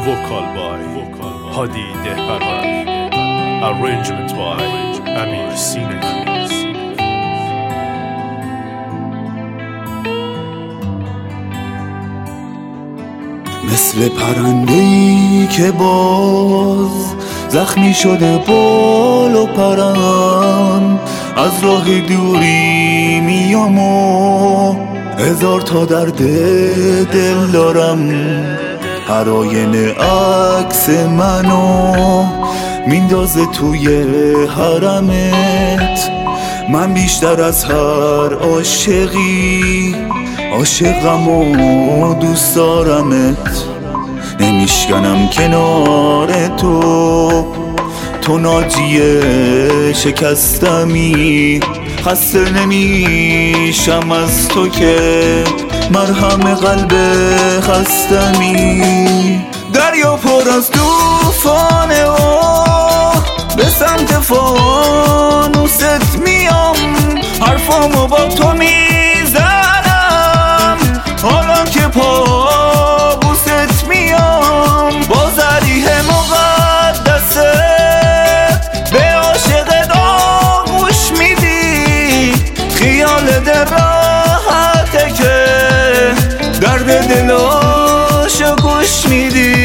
Vocal by Hadi Dehparvar. Arrangement by Amir Sineki. مثل پرنده‌ای که باز زخمی شده بال و پرم، از راه دوری میام و هزار تا درد دل دارم. هر آینه عکس منو میندازه توی حرمت. من بیشتر از هر عاشقی عاشقم و دوست دارمت. نمیشکنم کنار تو ناجی شکستمی. خسته نمیشم از تو که مرهم قلب خستمی. دریا پر از طوفانه و به سمت فانوست میام. حرفامو با تو میزنم حالا که پابوست میام. با ذریح مقدسه به عاشق آغوش میدی. خیال دل راحته که درد دلاشو گوش میدی.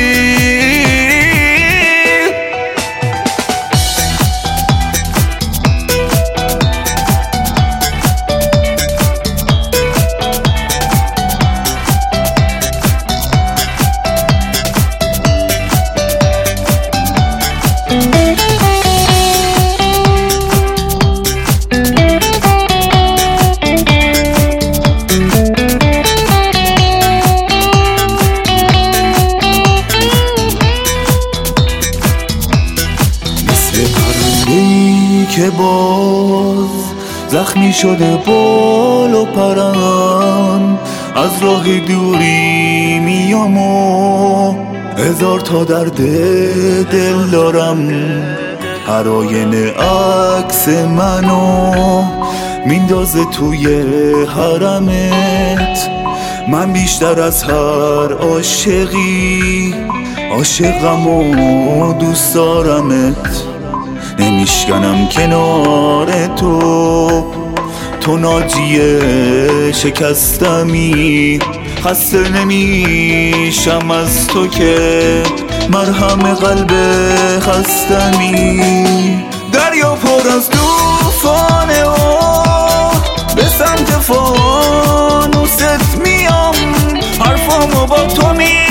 که باز زخمی شده بال و پرم، از راه دوری میام و هزار تا درد دل دارم. هر آینه عکس منو میندازه توی حرمت. من بیشتر از هر عاشقی عاشقم و دوست دارمت. نمیشکنم کنار تو ناجی شکستمی. خسته نمیشم از تو که مرهم قلب خستمی. دریا پر از طوفانه و به سمت فانوست میام. حرفامو با تو